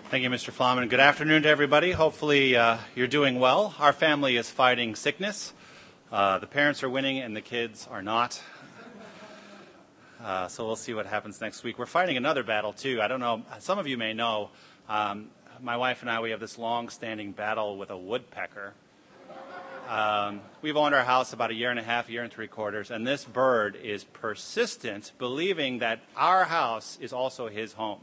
Thank you, Mr. Flom, and good afternoon to everybody. Hopefully you're doing well. Our family is fighting sickness. The parents are winning and the kids are not. So we'll see what happens next week. We're fighting another battle, too. I don't know. Some of you may know, my wife and I, we have this long-standing battle with a woodpecker. We've owned our house about a year and a half, year and 3/4, and this bird is persistent, believing that our house is also his home.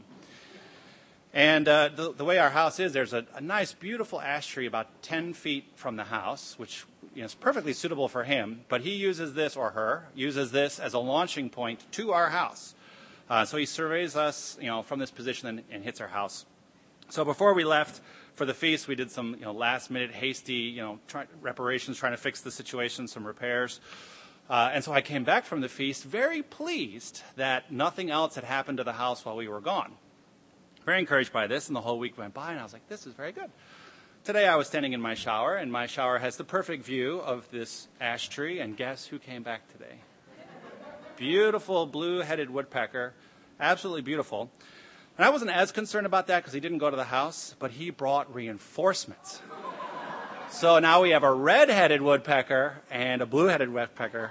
And the way our house is, there's a nice, beautiful ash tree about 10 feet from the house, which is perfectly suitable for him. But he uses this, or her, uses this as a launching point to our house. So he surveys us, from this position and hits our house. So before we left for the feast, we did some, last-minute, hasty, reparations, trying to fix the situation, some repairs. And so I came back from the feast very pleased that nothing else had happened to the house while we were gone. Very encouraged by this, and the whole week went by, and I was like, this is very good. Today I was standing in my shower, and my shower has the perfect view of this ash tree, and guess who came back today? Beautiful blue-headed woodpecker, absolutely beautiful. And I wasn't as concerned about that because he didn't go to the house, but he brought reinforcements. So now we have a red-headed woodpecker and a blue-headed woodpecker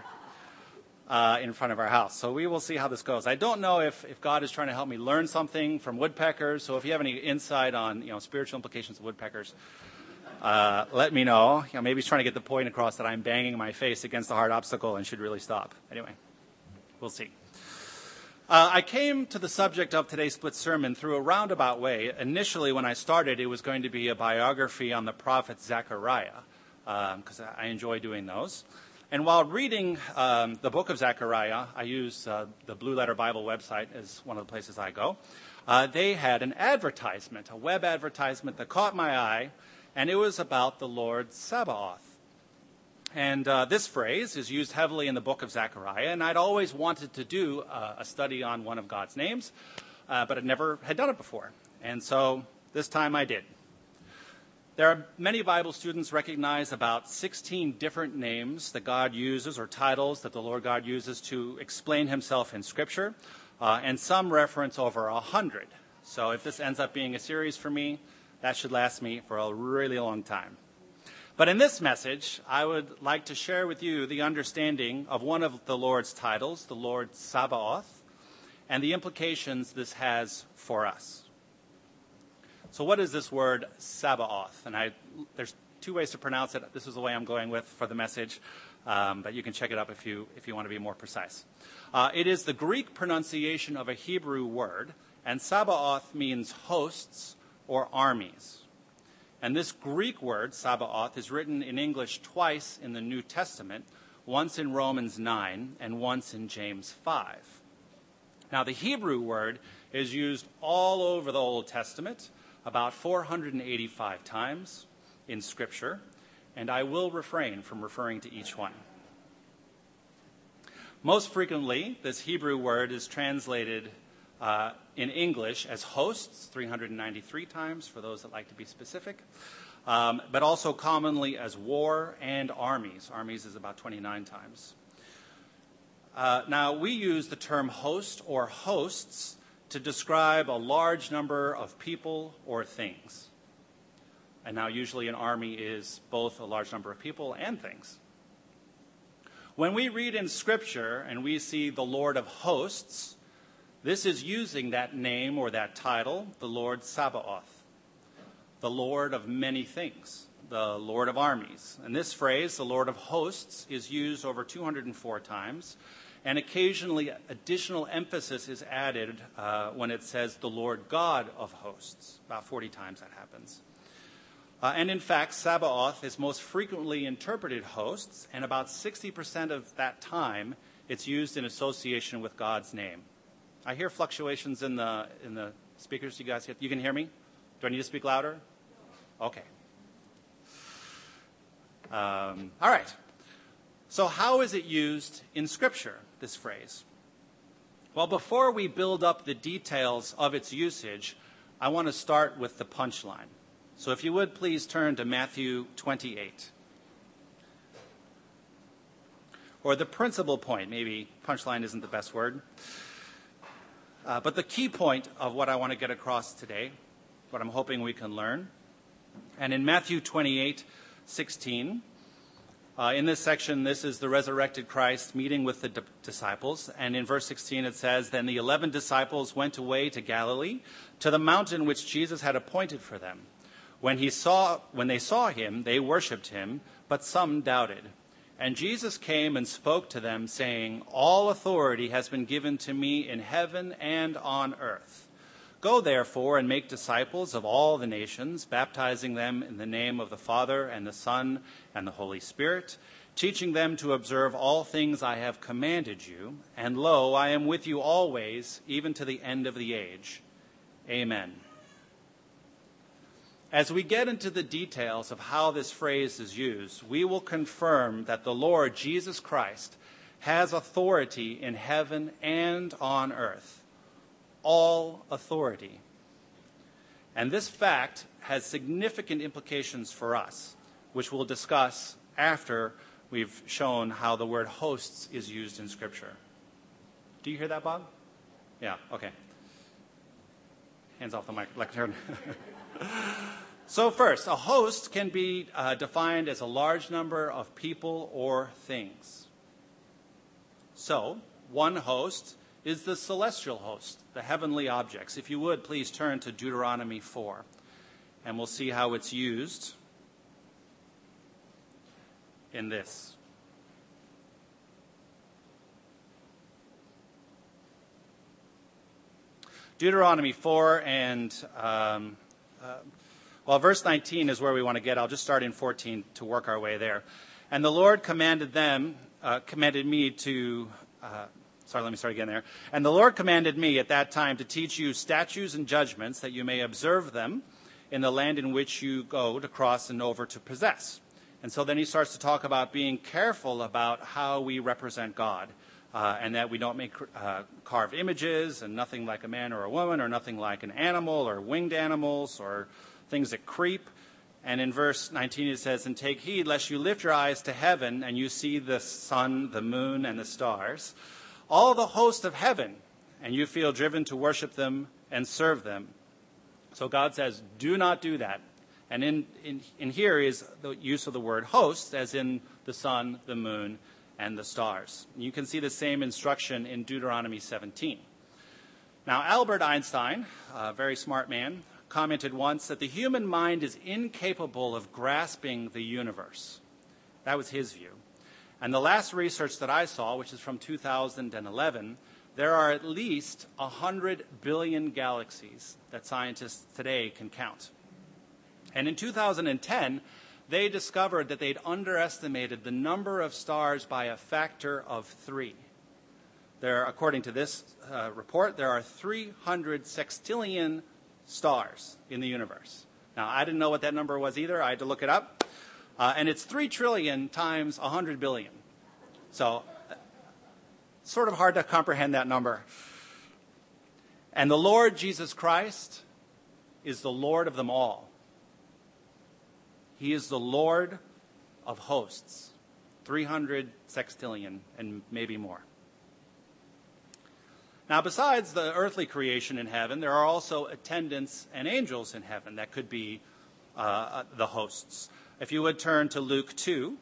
in front of our house. So we will see how this goes. I don't know if God is trying to help me learn something from woodpeckers. So if you have any insight on spiritual implications of woodpeckers, let me know. Maybe he's trying to get the point across that I'm banging my face against a hard obstacle and should really stop. Anyway, we'll see. I came to the subject of today's split sermon through a roundabout way. Initially, when I started, it was going to be a biography on the prophet Zechariah, because I enjoy doing those. And while reading the book of Zechariah, I use the Blue Letter Bible website as one of the places I go. They had an advertisement, a web advertisement that caught my eye, and it was about the Lord Sabaoth. And this phrase is used heavily in the book of Zechariah, and I'd always wanted to do a study on one of God's names, but I never had done it before. And so this time I did. There are many Bible students recognize about 16 different names that God uses, or titles that the Lord God uses to explain himself in Scripture, and some reference over 100. So if this ends up being a series for me, that should last me for a really long time. But in this message, I would like to share with you the understanding of one of the Lord's titles, the Lord Sabaoth, and the implications this has for us. So what is this word Sabaoth? And there's two ways to pronounce it. This is the way I'm going with for the message, but you can check it up if you want to be more precise. It is the Greek pronunciation of a Hebrew word, and Sabaoth means hosts or armies. And this Greek word, Sabaoth, is written in English twice in the New Testament, once in Romans 9 and once in James 5. Now, the Hebrew word is used all over the Old Testament, about 485 times in Scripture, and I will refrain from referring to each one. Most frequently, this Hebrew word is translated in English as hosts, 393 times, for those that like to be specific, but also commonly as war and armies. Armies is about 29 times. Now, we use the term host or hosts to describe a large number of people or things. And now usually an army is both a large number of people and things. When we read in Scripture and we see the Lord of hosts, this is using that name or that title, the Lord Sabaoth, the Lord of many things, the Lord of armies. And this phrase, the Lord of hosts, is used over 204 times. And occasionally additional emphasis is added when it says the Lord God of hosts. About 40 times that happens. And in fact, Sabaoth is most frequently interpreted hosts, and about 60% of that time it's used in association with God's name. I hear fluctuations in the speakers. You can hear me? Do I need to speak louder? Okay. All right. So how is it used in Scripture, this phrase? Well, before we build up the details of its usage, I want to start with the punchline. So if you would, please turn to Matthew 28. Or the principal point. Maybe punchline isn't the best word. But the key point of what I want to get across today, what I'm hoping we can learn. And in Matthew 28:16, in this section, this is the resurrected Christ meeting with the disciples. And in verse 16 it says, "Then the 11 disciples went away to Galilee, to the mountain which Jesus had appointed for them. When they saw him, they worshipped him, but some doubted. And Jesus came and spoke to them, saying, 'All authority has been given to me in heaven and on earth. Go therefore and make disciples of all the nations, baptizing them in the name of the Father and the Son and the Holy Spirit, teaching them to observe all things I have commanded you. And lo, I am with you always, even to the end of the age. Amen.'" As we get into the details of how this phrase is used, we will confirm that the Lord Jesus Christ has authority in heaven and on earth. All authority. And this fact has significant implications for us, which we'll discuss after we've shown how the word hosts is used in Scripture. Do you hear that, Bob? Yeah, okay. Hands off the mic, lectern. So first, a host can be defined as a large number of people or things. So, one host is the celestial host, the heavenly objects. If you would, please turn to Deuteronomy 4, and we'll see how it's used in this. Deuteronomy 4 and verse 19 is where we want to get. I'll just start in 14 to work our way there. "And the Lord commanded me to, let me start again there. "And the Lord commanded me at that time to teach you statutes and judgments, that you may observe them in the land in which you go to cross and over to possess." And so then he starts to talk about being careful about how we represent God, and that we don't make carved images, and nothing like a man or a woman, or nothing like an animal, or winged animals, or things that creep. And in verse 19 it says, "And take heed lest you lift your eyes to heaven, and you see the sun, the moon, and the stars, all the host of heaven, and you feel driven to worship them and serve them." So God says, do not do that. And in here is the use of the word host, as in the sun, the moon, and the stars. You can see the same instruction in Deuteronomy 17. Now, Albert Einstein, a very smart man, commented once that the human mind is incapable of grasping the universe. That was his view. And the last research that I saw, which is from 2011, there are at least 100 billion galaxies that scientists today can count. And in 2010, they discovered that they'd underestimated the number of stars by a factor of 3. According to this report, there are 300 sextillion stars in the universe. Now, I didn't know what that number was either. I had to look it up. And it's 3 trillion times 100 billion. So, sort of hard to comprehend that number. And the Lord Jesus Christ is the Lord of them all. He is the Lord of hosts. 300 sextillion and maybe more. Now, besides the earthly creation in heaven, there are also attendants and angels in heaven that could be the hosts. If you would turn to Luke 2,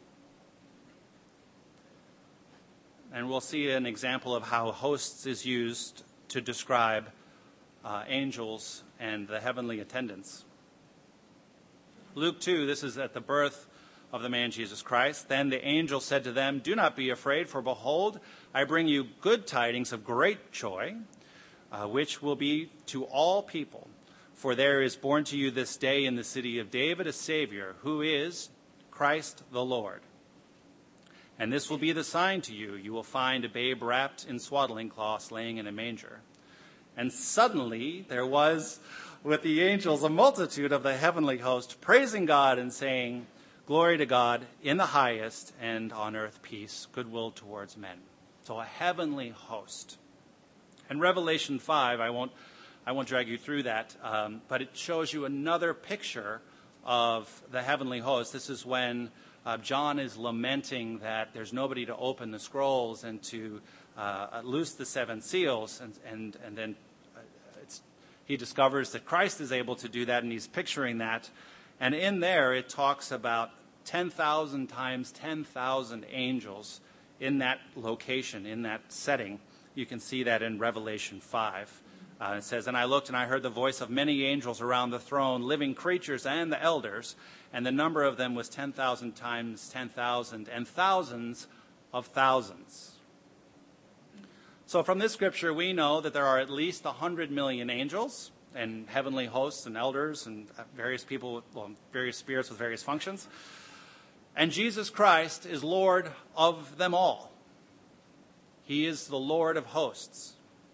and we'll see an example of how hosts is used to describe angels and the heavenly attendants. Luke 2, this is at the birth of the man Jesus Christ. "Then the angel said to them, 'Do not be afraid, for behold, I bring you good tidings of great joy, which will be to all people. For there is born to you this day in the city of David a Savior, who is Christ the Lord. And this will be the sign to you. You will find a babe wrapped in swaddling cloths, laying in a manger.' And suddenly there was with the angels a multitude of the heavenly host, praising God and saying, 'Glory to God in the highest, and on earth peace, goodwill towards men.'" So a heavenly host. In Revelation 5, I won't drag you through that, but it shows you another picture of the heavenly host. This is when John is lamenting that there's nobody to open the scrolls and to loose the 7 seals, and then He discovers that Christ is able to do that, and he's picturing that. And in there, it talks about 10,000 times 10,000 angels in that location, in that setting. You can see that in Revelation 5. It says, "And I looked, and I heard the voice of many angels around the throne, living creatures and the elders, and the number of them was 10,000 times 10,000, and thousands of thousands." So from this scripture, we know that there are at least 100 million angels and heavenly hosts and elders and various people, various spirits with various functions. And Jesus Christ is Lord of them all. He is the Lord of hosts.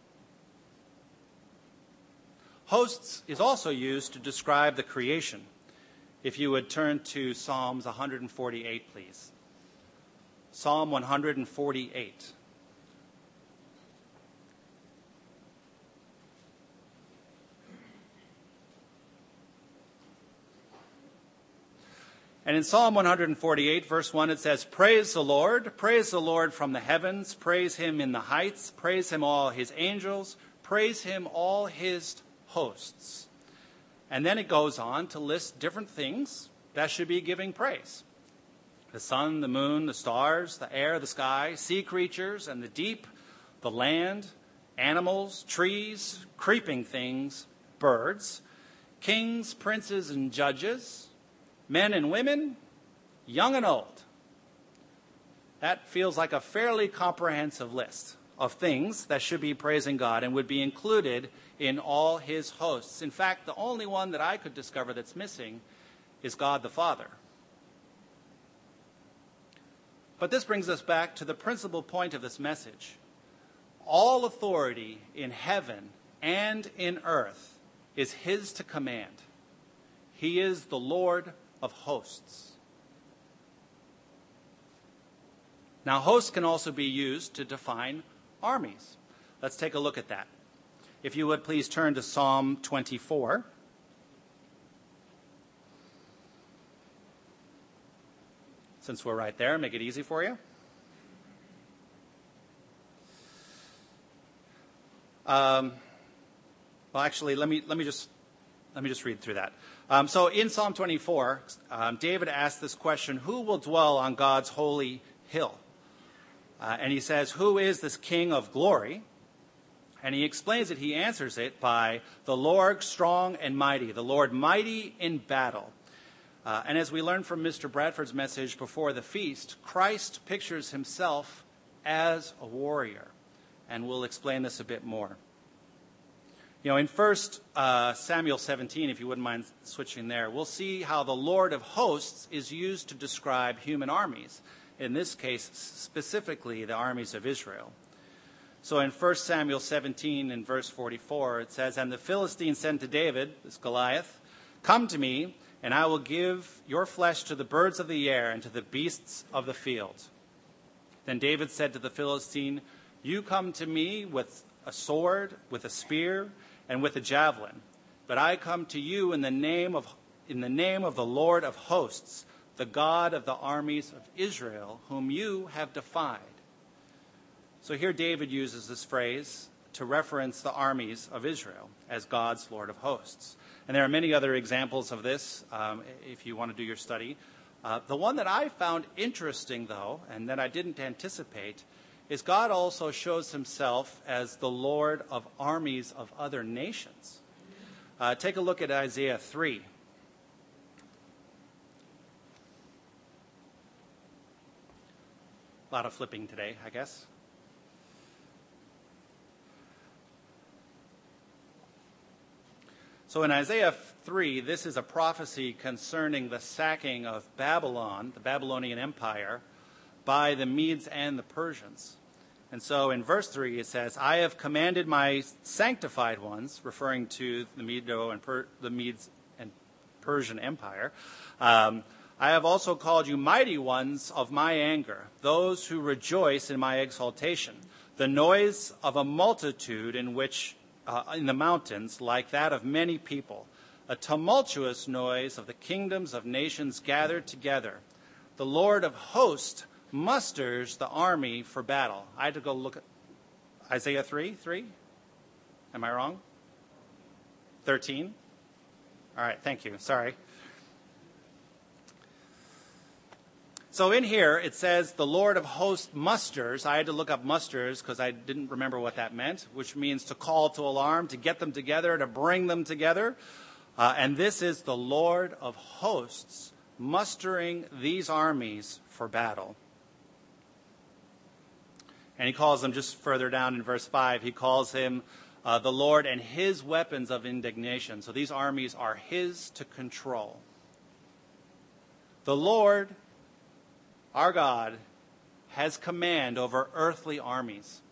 Hosts is also used to describe the creation. If you would turn to Psalms 148, please. Psalm 148. And in Psalm 148, verse 1, it says, praise the Lord from the heavens, praise him in the heights, praise him all his angels, praise him all his hosts." And then it goes on to list different things that should be giving praise. The sun, the moon, the stars, the air, the sky, sea creatures and the deep, the land, animals, trees, creeping things, birds, kings, princes, and judges, men and women, young and old. That feels like a fairly comprehensive list of things that should be praising God and would be included in all his hosts. In fact, the only one that I could discover that's missing is God the Father. But this brings us back to the principal point of this message. All authority in heaven and in earth is his to command. He is the Lord of hosts. Now, hosts can also be used to define armies. Let's take a look at that. If you would please turn to Psalm 24. Since we're right there, make it easy for you. Well, actually, let me just read through that. So in Psalm 24, David asked this question: who will dwell on God's holy hill? And he says, who is this King of glory? And he explains it, he answers it by the Lord strong and mighty, the Lord mighty in battle. And as we learned from Mr. Bradford's message before the feast, Christ pictures himself as a warrior. And we'll explain this a bit more. You know, in 1 Samuel 17, if you wouldn't mind switching there, we'll see how the Lord of hosts is used to describe human armies. In this case, specifically the armies of Israel. So in 1 Samuel 17 and verse 44, it says, "And the Philistines said to David," this Goliath, "come to me, and I will give your flesh to the birds of the air and to the beasts of the field." Then David said to the Philistine, "You come to me with a sword, with a spear, and with a javelin. But I come to you in the name of the Lord of hosts, the God of the armies of Israel, whom you have defied." So here David uses this phrase to reference the armies of Israel as God's Lord of hosts. And there are many other examples of this if you want to do your study. The one that I found interesting, though, and that I didn't anticipate, is God also shows himself as the Lord of armies of other nations. Take a look at Isaiah 3. A lot of flipping today, I guess. So in Isaiah 3, this is a prophecy concerning the sacking of Babylon, the Babylonian Empire, by the Medes and the Persians. And so in verse 3 it says, "I have commanded my sanctified ones," referring to the Medes and Persian Empire, "I have also called you mighty ones of my anger, those who rejoice in my exaltation. The noise of a multitude in the mountains, like that of many people, a tumultuous noise of the kingdoms of nations gathered together. The Lord of hosts musters the army for battle." I had to go look at Isaiah 3. Am I wrong? 13? All right, thank you. Sorry. So in here, it says the Lord of hosts musters. I had to look up musters because I didn't remember what that meant, which means to call to alarm, to get them together, to bring them together. And this is the Lord of hosts mustering these armies for battle. And he calls them, just further down in verse 5, he calls him the Lord and his weapons of indignation. So these armies are his to control. The Lord, our God, has command over earthly armies.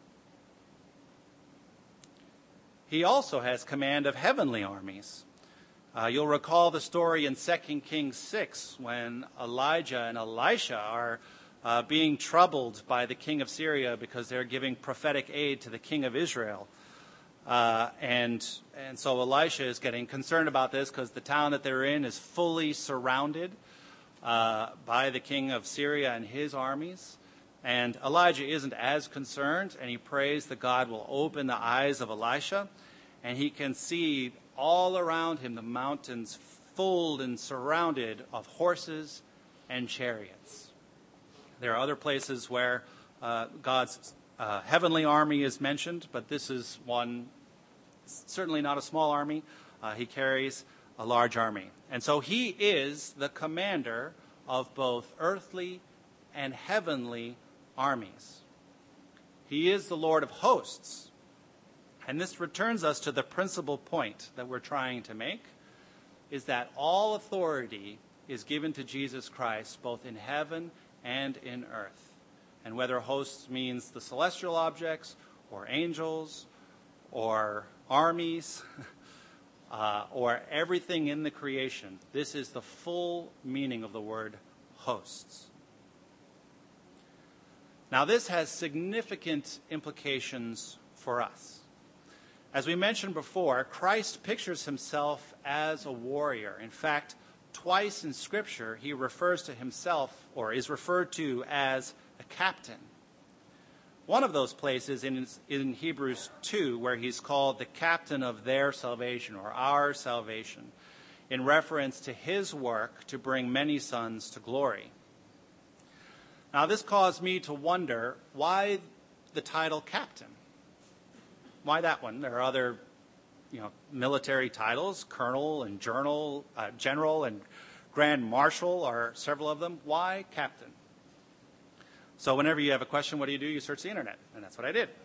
He also has command of heavenly armies. You'll recall the story in 2 Kings 6 when Elijah and Elisha are being troubled by the king of Syria because they're giving prophetic aid to the king of Israel. And so Elisha is getting concerned about this because the town that they're in is fully surrounded by the king of Syria and his armies. And Elijah isn't as concerned, and he prays that God will open the eyes of Elisha, and he can see all around him the mountains full and surrounded of horses and chariots. There are other places where God's heavenly army is mentioned, but this is one, certainly not a small army. He carries a large army. And so he is the commander of both earthly and heavenly armies. He is the Lord of hosts. And this returns us to the principal point that we're trying to make, is that all authority is given to Jesus Christ, both in heaven and in earth. And whether hosts means the celestial objects, or angels, or armies, or everything in the creation, this is the full meaning of the word hosts. Now, this has significant implications for us. As we mentioned before, Christ pictures himself as a warrior. In fact, twice in Scripture, he refers to himself, or is referred to as a captain. One of those places in Hebrews 2, where he's called the captain of their salvation, or our salvation, in reference to his work to bring many sons to glory. Now, this caused me to wonder, why the title captain? Why that one? There are other, military titles, colonel and general and grand marshal are several of them. Why captain? So whenever you have a question, what do? You search the internet, and that's what I did.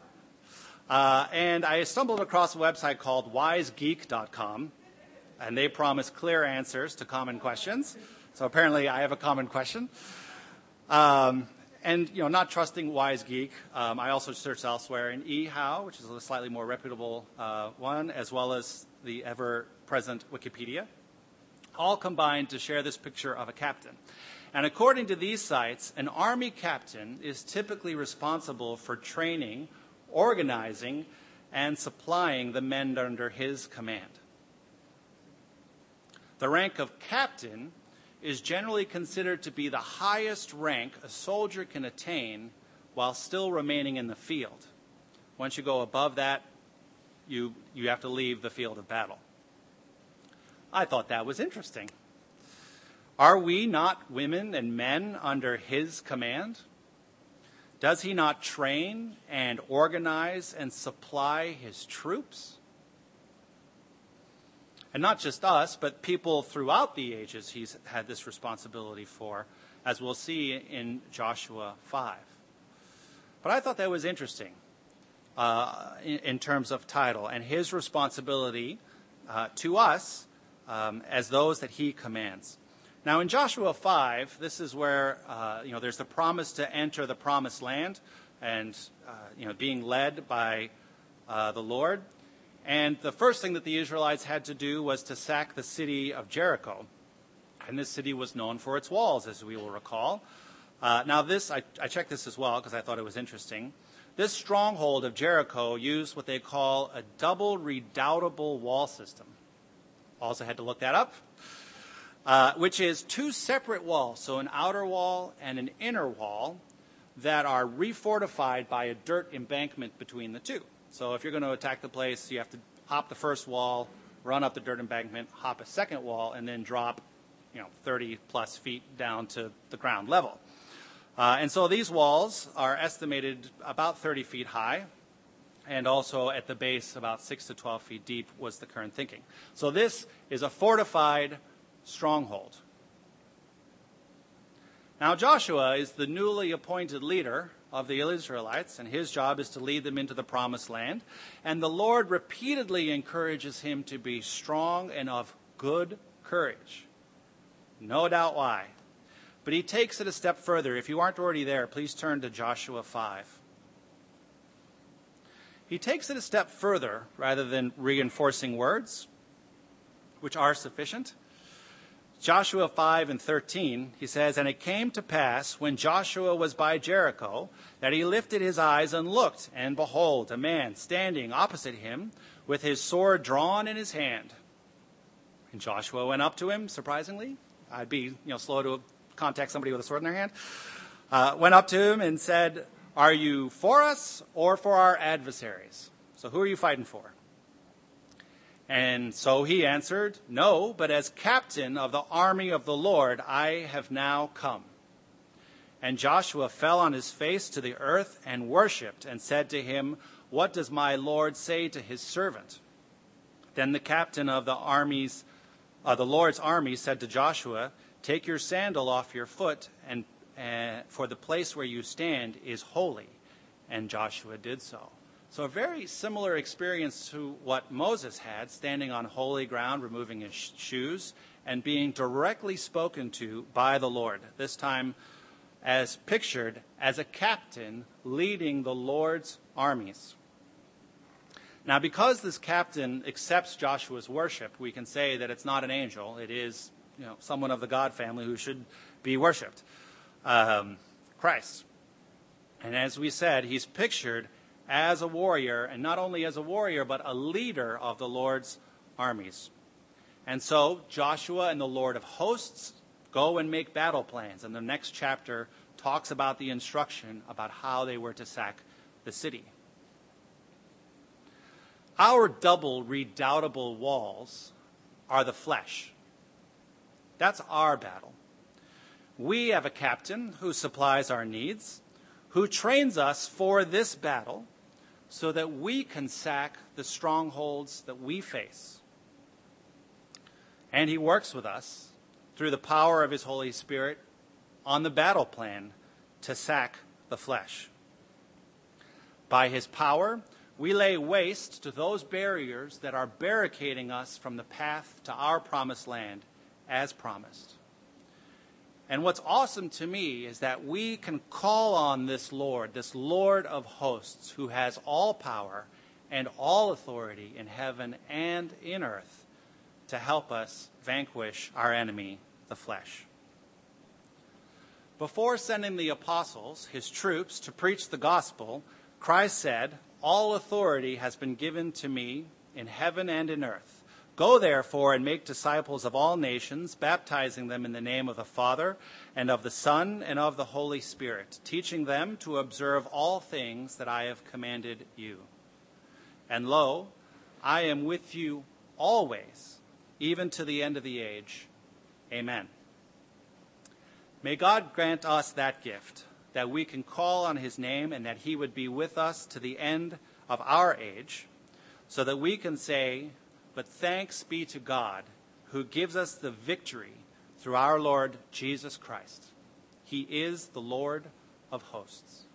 And I stumbled across a website called wisegeek.com, and they promise clear answers to common questions. So apparently I have a common question. And, not trusting WiseGeek, I also searched elsewhere in eHow, which is a slightly more reputable one, as well as the ever-present Wikipedia, all combined to share this picture of a captain. And according to these sites, an army captain is typically responsible for training, organizing, and supplying the men under his command. The rank of captain is generally considered to be the highest rank a soldier can attain while still remaining in the field. Once you go above that, you have to leave the field of battle. I thought that was interesting. Are we not women and men under his command? Does he not train and organize and supply his troops? And not just us, but people throughout the ages he's had this responsibility for, as we'll see in Joshua 5. But I thought that was interesting in terms of title and his responsibility to us as those that he commands. Now in Joshua 5, this is where there's the promise to enter the promised land and being led by the Lord. And the first thing that the Israelites had to do was to sack the city of Jericho. And this city was known for its walls, as we will recall. Now this, I checked this as well because I thought it was interesting. This stronghold of Jericho used what they call a double redoubtable wall system. Also had to look that up. Which is two separate walls, so an outer wall and an inner wall, that are refortified by a dirt embankment between the two. So if you're going to attack the place, you have to hop the first wall, run up the dirt embankment, hop a second wall, and then drop 30 plus feet down to the ground level. And so these walls are estimated about 30 feet high, and also at the base about 6 to 12 feet deep was the current thinking. So this is a fortified stronghold. Now Joshua is the newly appointed leader of the Israelites, and his job is to lead them into the promised land. And the Lord repeatedly encourages him to be strong and of good courage. No doubt why. But he takes it a step further. If you aren't already there, please turn to Joshua 5. He takes it a step further rather than reinforcing words, which are sufficient. Joshua 5:13, he says, "And it came to pass, when Joshua was by Jericho, that he lifted his eyes and looked, and behold, a man standing opposite him, with his sword drawn in his hand. And Joshua went up to him," surprisingly. I'd be slow to contact somebody with a sword in their hand. Went up to him and said, "Are you for us or for our adversaries?" So who are you fighting for? And so he answered, "No, but as captain of the army of the Lord, I have now come." And Joshua fell on his face to the earth and worshipped, and said to him, "What does my Lord say to his servant?" Then the captain of the Lord's army said to Joshua, "Take your sandal off your foot, and for the place where you stand is holy." And Joshua did so. So a very similar experience to what Moses had, standing on holy ground, removing his shoes, and being directly spoken to by the Lord, this time as pictured as a captain leading the Lord's armies. Now, because this captain accepts Joshua's worship, we can say that it's not an angel. It is someone of the God family who should be worshipped. Christ. And as we said, he's pictured as a warrior, and not only as a warrior, but a leader of the Lord's armies. And so Joshua and the Lord of hosts go and make battle plans. And the next chapter talks about the instruction about how they were to sack the city. Our double redoubtable walls are the flesh. That's our battle. We have a captain who supplies our needs, who trains us for this battle so that we can sack the strongholds that we face. And he works with us through the power of his Holy Spirit on the battle plan to sack the flesh. By his power, we lay waste to those barriers that are barricading us from the path to our promised land as promised. And what's awesome to me is that we can call on this Lord of hosts, who has all power and all authority in heaven and in earth, to help us vanquish our enemy, the flesh. Before sending the apostles, his troops, to preach the gospel, Christ said, "All authority has been given to me in heaven and in earth. Go therefore and make disciples of all nations, baptizing them in the name of the Father and of the Son and of the Holy Spirit, teaching them to observe all things that I have commanded you. And lo, I am with you always, even to the end of the age. Amen." May God grant us that gift, that we can call on his name and that he would be with us to the end of our age, so that we can say, "But thanks be to God, who gives us the victory through our Lord Jesus Christ. He is the Lord of hosts."